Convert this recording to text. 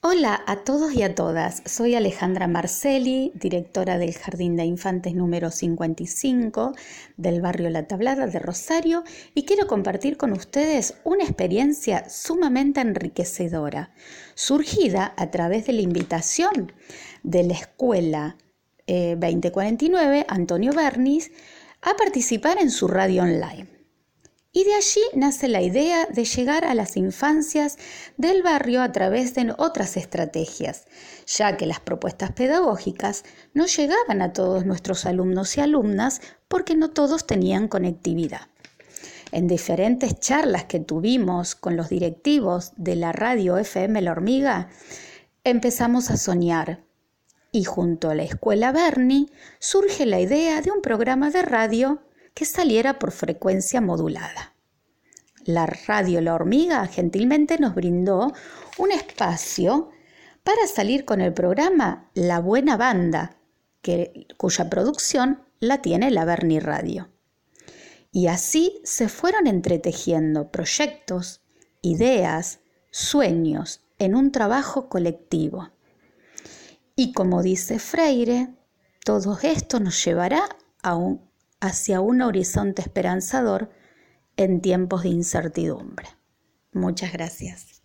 Hola a todos y a todas, soy Alejandra Marcelli, directora del Jardín de Infantes número 55 del barrio La Tablada de Rosario y quiero compartir con ustedes una experiencia sumamente enriquecedora, surgida a través de la invitación de la Escuela 2049 Antonio Bernis a participar en su radio online. Y de allí nace la idea de llegar a las infancias del barrio a través de otras estrategias, ya que las propuestas pedagógicas no llegaban a todos nuestros alumnos y alumnas porque no todos tenían conectividad. En diferentes charlas que tuvimos con los directivos de la radio FM La Hormiga, empezamos a soñar y junto a la Escuela Berni surge la idea de un programa de radio que saliera por frecuencia modulada. La radio La Hormiga gentilmente nos brindó un espacio para salir con el programa La Buena Banda, cuya producción la tiene la Berni Radio. Y así se fueron entretejiendo proyectos, ideas, sueños en un trabajo colectivo. Y como dice Freire, todo esto nos llevará hacia un horizonte esperanzador en tiempos de incertidumbre. Muchas gracias.